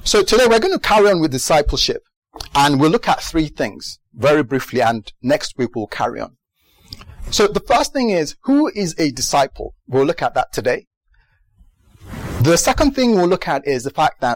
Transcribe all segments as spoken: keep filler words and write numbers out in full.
So today we're going to carry on with discipleship, and we'll look at three things very briefly, and next week we'll carry on. So the first thing is, who is a disciple? We'll look at that today. The second thing we'll look at is the fact that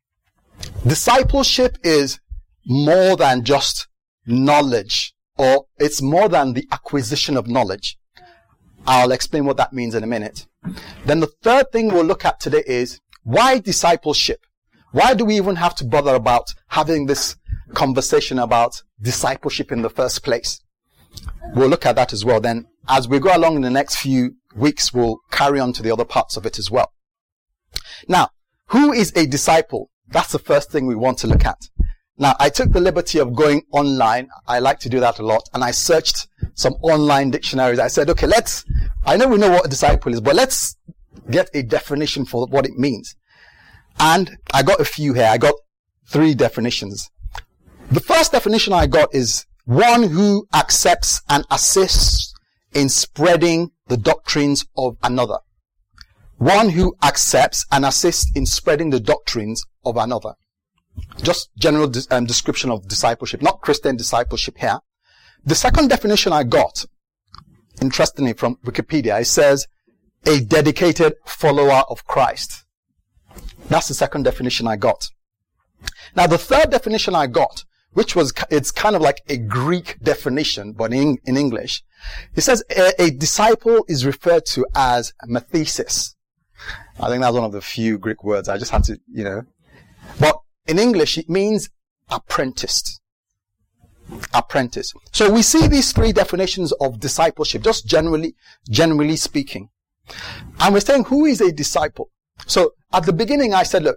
discipleship is more than just knowledge, or it's more than the acquisition of knowledge. I'll explain what that means in a minute. Then the third thing we'll look at today is, why discipleship? Why do we even have to bother about having this conversation about discipleship in the first place? We'll look at that as well. Then, as we go along in the next few weeks, we'll carry on to the other parts of it as well. Now, who is a disciple? That's the first thing we want to look at. Now, I took the liberty of going online. I like to do that a lot. And I searched some online dictionaries. I said, okay, let's, I know we know what a disciple is, but let's get a definition for what it means. And I got a few here. I got three definitions. The first definition I got is one who accepts and assists in spreading the doctrines of another. One who accepts and assists in spreading the doctrines of another. Just general de- um, description of discipleship, not Christian discipleship here. The second definition I got, interestingly from Wikipedia, it says, a dedicated follower of Christ. That's the second definition I got. Now the third definition I got, which was, it's kind of like a Greek definition, but in, in English, it says a, a disciple is referred to as mathesis. I think that's one of the few Greek words. I just had to, you know. But in English, it means apprenticed. Apprentice. So we see these three definitions of discipleship, just generally, generally speaking. And we're saying, who is a disciple? So at the beginning, I said, look,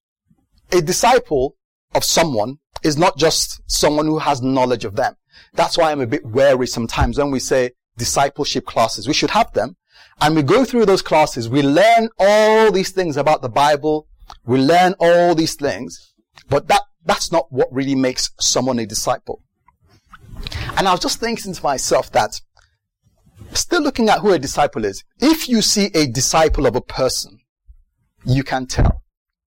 a disciple of someone is not just someone who has knowledge of them. That's why I'm a bit wary sometimes when we say discipleship classes. We should have them. And we go through those classes. We learn all these things about the Bible. We learn all these things. But that, that's not what really makes someone a disciple. And I was just thinking to myself that, still looking at who a disciple is, if you see a disciple of a person, you can tell.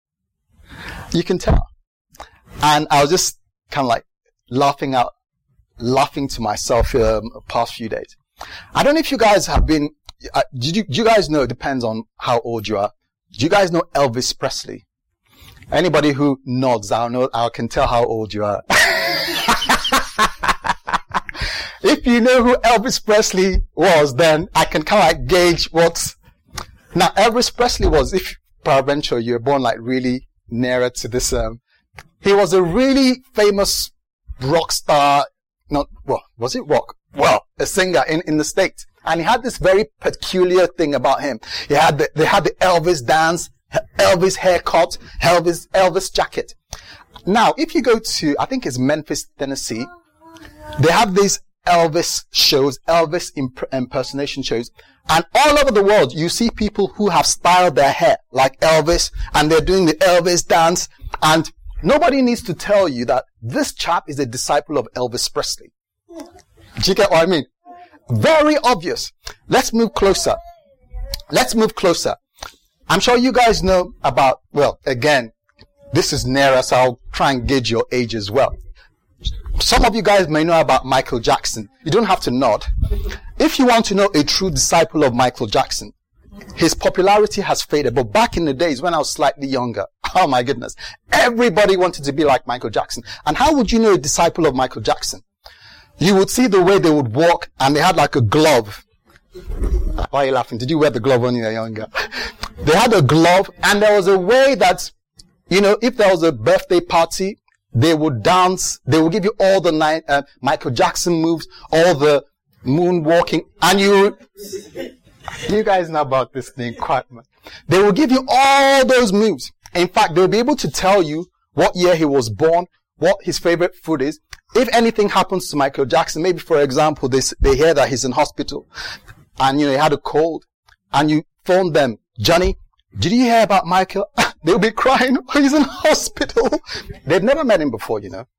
You can tell. And I was just kind of like laughing out, laughing to myself um, the past few days. I don't know if you guys have been, uh, did you, do you guys know, it depends on how old you are. Do you guys know Elvis Presley? Anybody who nods, I know, I can tell how old you are. If you know who Elvis Presley was, then I can kind of like gauge what. Now, Elvis Presley was, if peradventure you were born like really nearer to this, um, he was a really famous rock star, not, well, was it rock? Well, a singer in, in the States. And he had this very peculiar thing about him. He had the, they had the Elvis dance, Elvis haircut, Elvis, Elvis jacket. Now, if you go to, I think it's Memphis, Tennessee, they have these Elvis shows, Elvis imp- impersonation shows. And all over the world, you see people who have styled their hair like Elvis, and they're doing the Elvis dance. And nobody needs to tell you that this chap is a disciple of Elvis Presley. Do you get what I mean? Very obvious. Let's move closer. Let's move closer. I'm sure you guys know about, well, again, this is nearer, so I'll try and gauge your age as well. Some of you guys may know about Michael Jackson. You don't have to nod. If you want to know a true disciple of Michael Jackson, his popularity has faded. But back in the days when I was slightly younger, oh my goodness, everybody wanted to be like Michael Jackson. And how would you know a disciple of Michael Jackson? You would see the way they would walk, and they had like a glove. Why are you laughing? Did you wear the glove when you were younger? They had a glove, and there was a way that, you know, if there was a birthday party, they would dance. They would give you all the night, uh, Michael Jackson moves, all the moonwalking, and you, you guys know about this thing quite much. They will give you all those moves. In fact, they'll be able to tell you what year he was born, what his favorite food is. If anything happens to Michael Jackson, maybe for example, they, they hear that he's in hospital, and you know, he had a cold, and you phone them, Johnny, did you hear about Michael? They'll be crying, oh, he's in hospital. They've never met him before, you know.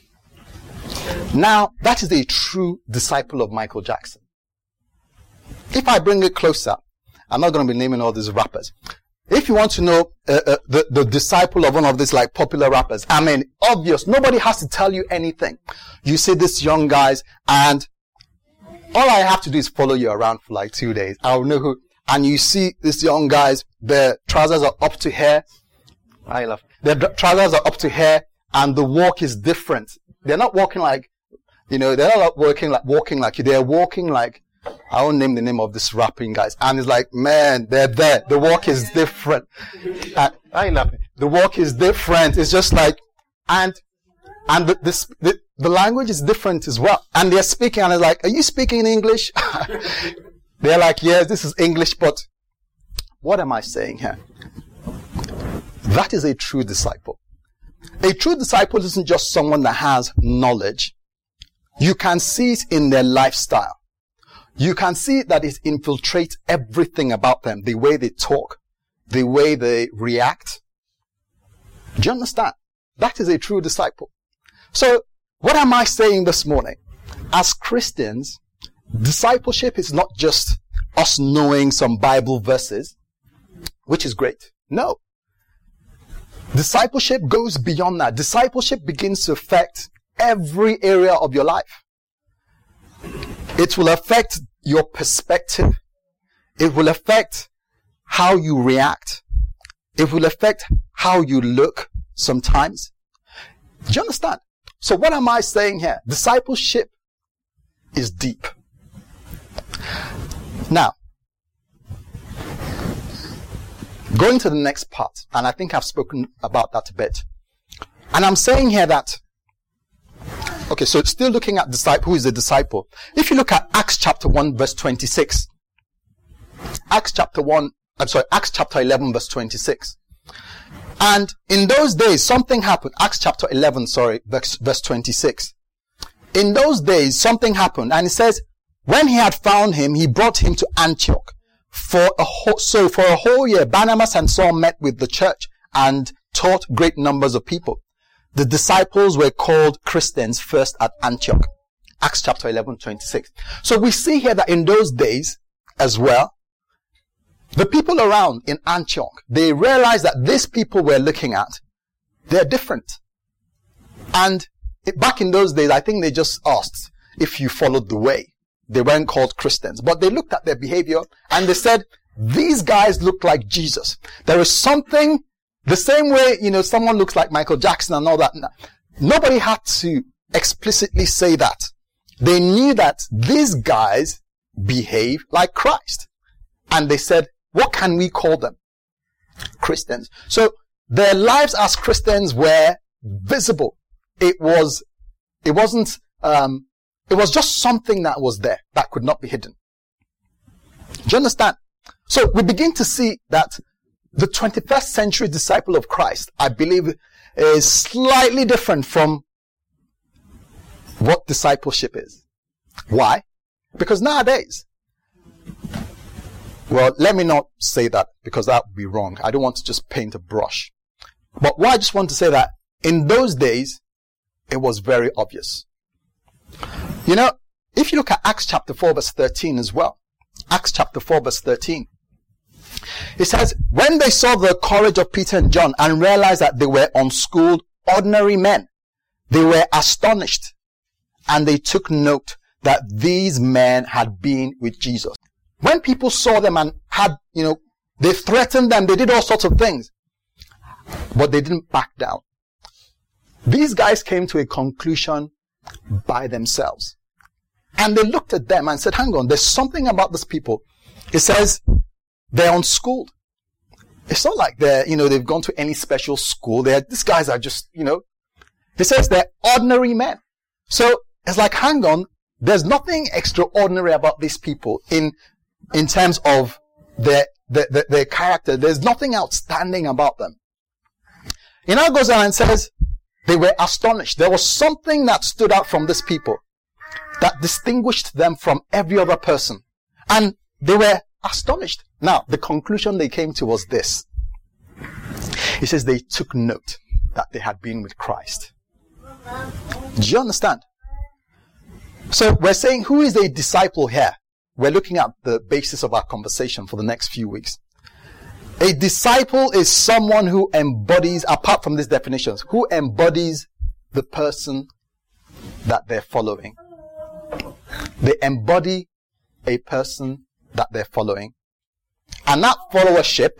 Now, that is a true disciple of Michael Jackson. If I bring it closer, I'm not going to be naming all these rappers. if you want to know uh, uh, the, the disciple of one of these like popular rappers, I mean, obvious. Nobody has to tell you anything. You see these young guys, and all I have to do is follow you around for like two days. I'll know who. And you see these young guys, their trousers are up to here. I love. Their trousers are up to here, and the walk is different. They're not walking like, you know, they're not walking like walking like you. They're walking like, I won't name the name of this rapping guys. And it's like, man, they're there. The walk is different. And I love it. The walk is different. It's just like, and, and the, this, the, the language is different as well. And they're speaking, and it's like, are you speaking English? They're like, yes, this is English, but what am I saying here? That is a true disciple. A true disciple isn't just someone that has knowledge. You can see it in their lifestyle. You can see that it infiltrates everything about them. The way they talk, the way they react. Do you understand? That is a true disciple. So, what am I saying this morning? As Christians, discipleship is not just us knowing some Bible verses, which is great. No. Discipleship goes beyond that. Discipleship begins to affect every area of your life. It will affect your perspective. It will affect how you react. It will affect how you look sometimes. Do you understand? So what am I saying here? Discipleship is deep. Now, going to the next part, and I think I've spoken about that a bit. And I'm saying here that, okay, so still looking at disciple, who is a disciple? If you look at Acts chapter one, verse twenty-six. Acts chapter one, I'm sorry, Acts chapter eleven, verse twenty-six. And in those days, something happened. Acts chapter eleven, sorry, verse, verse twenty-six. In those days, something happened, and it says, when he had found him, he brought him to Antioch. For a whole, so for a whole year, Barnabas and Saul met with the church and taught great numbers of people. The disciples were called Christians first at Antioch. Acts chapter eleven, twenty-six. So we see here that in those days as well, the people around in Antioch, they realized that these people we're looking at, they're different. And it, back in those days, I think they just asked if you followed the way. They weren't called Christians, but they looked at their behavior and they said, these guys look like Jesus. There is something, the same way, you know, someone looks like Michael Jackson and all that. Nobody had to explicitly say that. They knew that these guys behave like Christ. And they said, what can we call them? Christians. So their lives as Christians were visible. It was, it wasn't, um, It was just something that was there that could not be hidden. Do you understand? So we begin to see that the twenty-first century disciple of Christ, I believe, is slightly different from what discipleship is. Why? Because nowadays, well, let me not say that because that would be wrong. I don't want to just paint a brush. But what I just want to say that in those days, it was very obvious. You know, if you look at Acts chapter four verse thirteen as well, Acts chapter four verse thirteen, it says, when they saw the courage of Peter and John and realized that they were unschooled, ordinary men, they were astonished and they took note that these men had been with Jesus. When people saw them and had, you know, they threatened them, they did all sorts of things, but they didn't back down. These guys came to a conclusion by themselves. And they looked at them and said, hang on, there's something about these people. It says they're unschooled. It's not like they're, you know, they've gone to any special school. They're, these guys are just, you know, it says they're ordinary men. So it's like, hang on, there's nothing extraordinary about these people in, in terms of their, their, their, their character. There's nothing outstanding about them. It now goes on and says, they were astonished. There was something that stood out from these people that distinguished them from every other person. And they were astonished. Now, the conclusion they came to was this. It says they took note that they had been with Christ. Do you understand? So we're saying, who is a disciple here? We're looking at the basis of our conversation for the next few weeks. A disciple is someone who embodies, apart from these definitions, who embodies the person that they're following. They embody a person that they're following. And that followership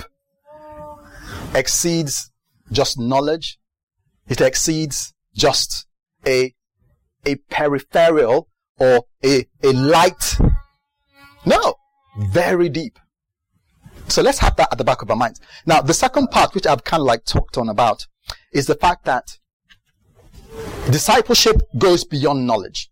exceeds just knowledge. It exceeds just a, a peripheral or a, a light. No, very deep. So let's have that at the back of our minds. Now, the second part, which I've kind of like talked on about, is the fact that discipleship goes beyond knowledge.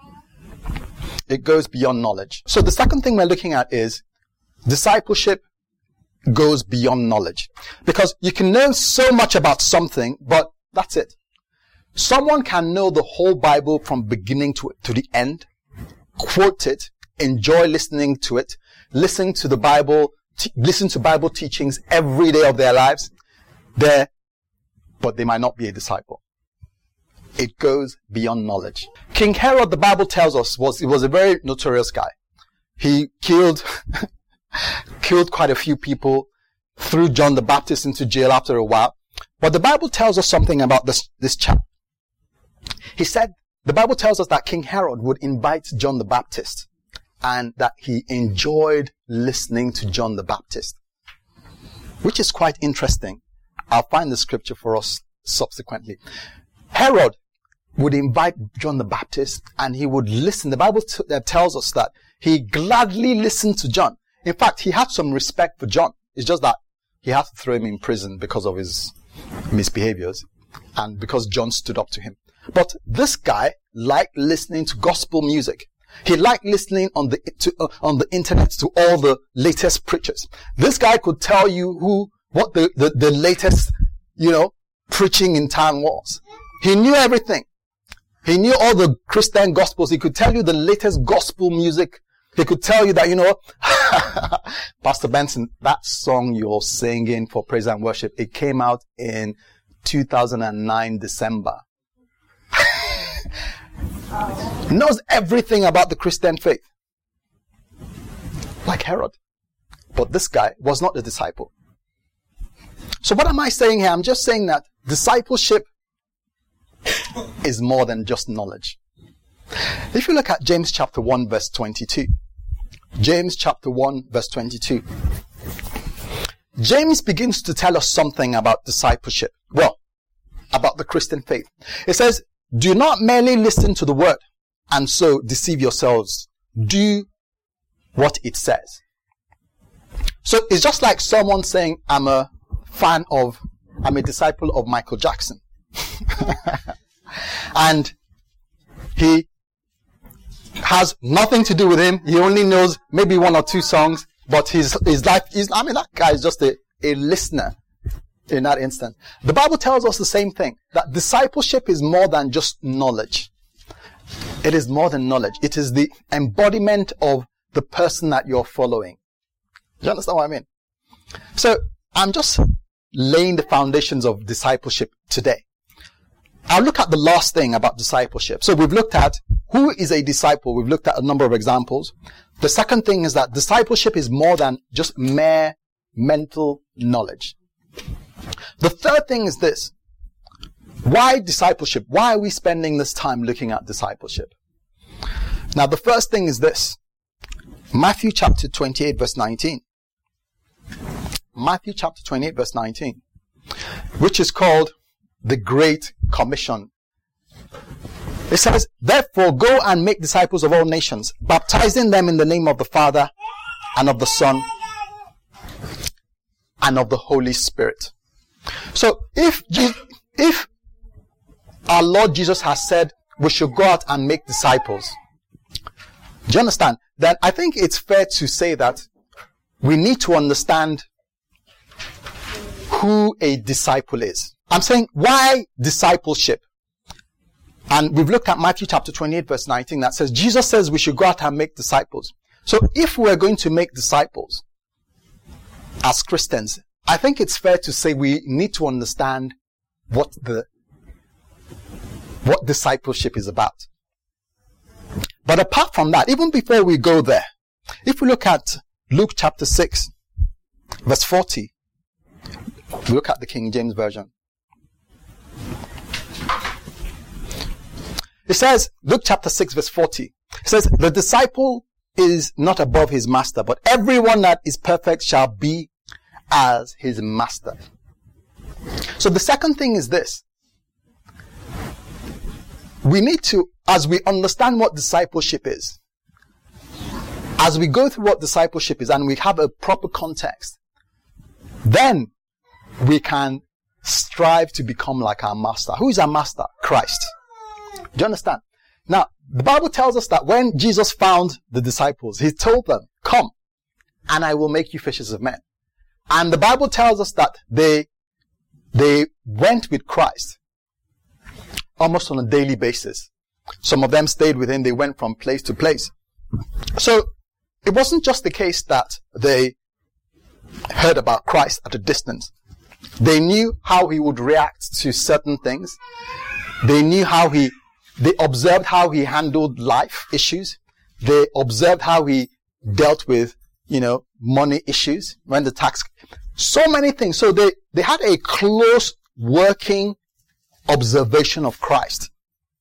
It goes beyond knowledge. So the second thing we're looking at is discipleship goes beyond knowledge. Because you can know so much about something, but that's it. Someone can know the whole Bible from beginning to, to the end, quote it, enjoy listening to it, listen to the Bible, t- listen to Bible teachings every day of their lives, there, but they might not be a disciple. It goes beyond knowledge. King Herod, the Bible tells us, was, he was a very notorious guy. He killed, killed quite a few people, threw John the Baptist into jail after a while. But the Bible tells us something about this, this chap. He said, the Bible tells us that King Herod would invite John the Baptist and that he enjoyed listening to John the Baptist, which is quite interesting. I'll find the scripture for us subsequently. Herod would invite John the Baptist and he would listen. The Bible t- that tells us that he gladly listened to John. In fact, he had some respect for John. It's just that he had to throw him in prison because of his misbehaviors and because John stood up to him. But this guy liked listening to gospel music. He liked listening on the to, uh, on the internet to all the latest preachers. This guy could tell you who what the, the, the latest, you know, preaching in town was. He knew everything. He knew all the Christian gospels. He could tell you the latest gospel music. He could tell you that, you know, Pastor Benson, that song you're singing for praise and worship, it came out in two thousand nine, December. Knows everything about the Christian faith. Like Herod. But this guy was not a disciple. So what am I saying here? I'm just saying that discipleship is more than just knowledge. If you look at James chapter one verse twenty-two. James chapter one verse twenty-two. James begins to tell us something about discipleship. Well, about the Christian faith. It says, do not merely listen to the word and so deceive yourselves. Do what it says. So it's just like someone saying, I'm a fan of, I'm a disciple of Michael Jackson. And he has nothing to do with him. He only knows maybe one or two songs, but his, his life is, I mean, that guy is just a, a listener in that instance. The Bible tells us the same thing, that discipleship is more than just knowledge. It is more than knowledge. It is the embodiment of the person that you're following. Do you understand what I mean? So, I'm just laying the foundations of discipleship today. I'll look at the last thing about discipleship. So we've looked at who is a disciple. We've looked at a number of examples. The second thing is that discipleship is more than just mere mental knowledge. The third thing is this. Why discipleship? Why are we spending this time looking at discipleship? Now, the first thing is this. Matthew chapter twenty-eight verse nineteen. Matthew chapter twenty-eight verse nineteen. Which is called the Great Commission. It says, therefore go and make disciples of all nations, baptizing them in the name of the Father and of the Son and of the Holy Spirit. So if if our Lord Jesus has said we should go out and make disciples, do you understand? Then I think it's fair to say that we need to understand who a disciple is. I'm saying, why discipleship? And we've looked at Matthew chapter twenty-eight verse nineteen that says, Jesus says we should go out and make disciples. So if we're going to make disciples as Christians, I think it's fair to say we need to understand what the what discipleship is about. But apart from that, even before we go there, if we look at Luke chapter six, verse forty, We look at the King James Version. It says, Luke chapter six verse forty. It says, the disciple is not above his master, but everyone that is perfect shall be as his master. So the second thing is this. We need to, as we understand what discipleship is, as we go through what discipleship is and we have a proper context, then we can strive to become like our master. Who is our master? Christ. Do you understand? Now, the Bible tells us that when Jesus found the disciples, he told them, come, and I will make you fishers of men. And the Bible tells us that they, they went with Christ almost on a daily basis. Some of them stayed with him. They went from place to place. So, it wasn't just the case that they heard about Christ at a distance. They knew how he would react to certain things. They knew how he, they observed how he handled life issues. They observed how he dealt with, you know, money issues, when the tax, so many things. So they, they had a close working observation of Christ.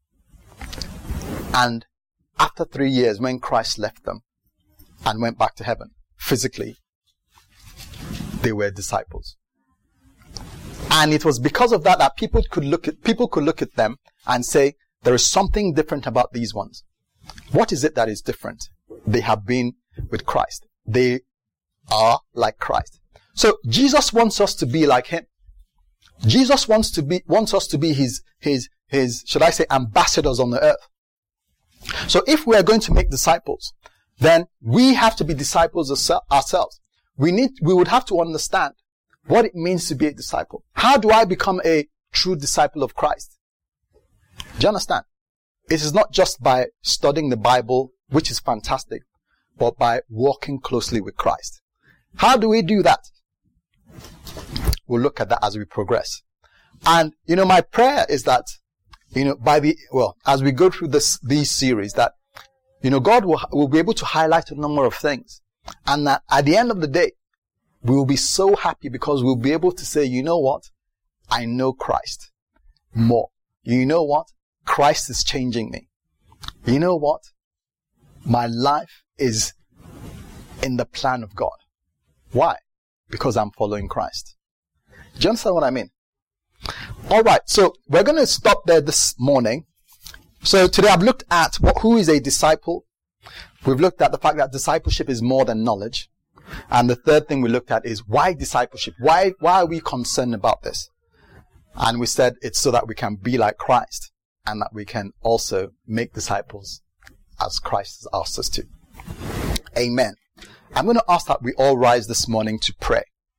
And after three years, when Christ left them and went back to heaven, physically, they were disciples. And it was because of that that people could look at, people could look at them and say, there is something different about these ones. What is it that is different? They have been with Christ. They are like Christ. So Jesus wants us to be like him. Jesus wants to be, wants us to be his, his, his, should I say, ambassadors on the earth. So if we are going to make disciples, then we have to be disciples ourselves. We need, we would have to understand what it means to be a disciple. How do I become a true disciple of Christ? Do you understand? It is not just by studying the Bible, which is fantastic, but by walking closely with Christ. How do we do that? We'll look at that as we progress. And, you know, my prayer is that, you know, by the, well, as we go through this, these series, that, you know, God will, will be able to highlight a number of things. And that at the end of the day, we will be so happy because we'll be able to say, you know what? I know Christ more. You know what? Christ is changing me. You know what? My life is in the plan of God. Why? Because I'm following Christ. Do you understand what I mean? Alright, so we're going to stop there this morning. So today I've looked at what, who is a disciple. We've looked at the fact that discipleship is more than knowledge. And the third thing we looked at is why discipleship? Why, why are we concerned about this? And we said it's so that we can be like Christ and that we can also make disciples as Christ has asked us to. Amen. I'm going to ask that we all rise this morning to pray.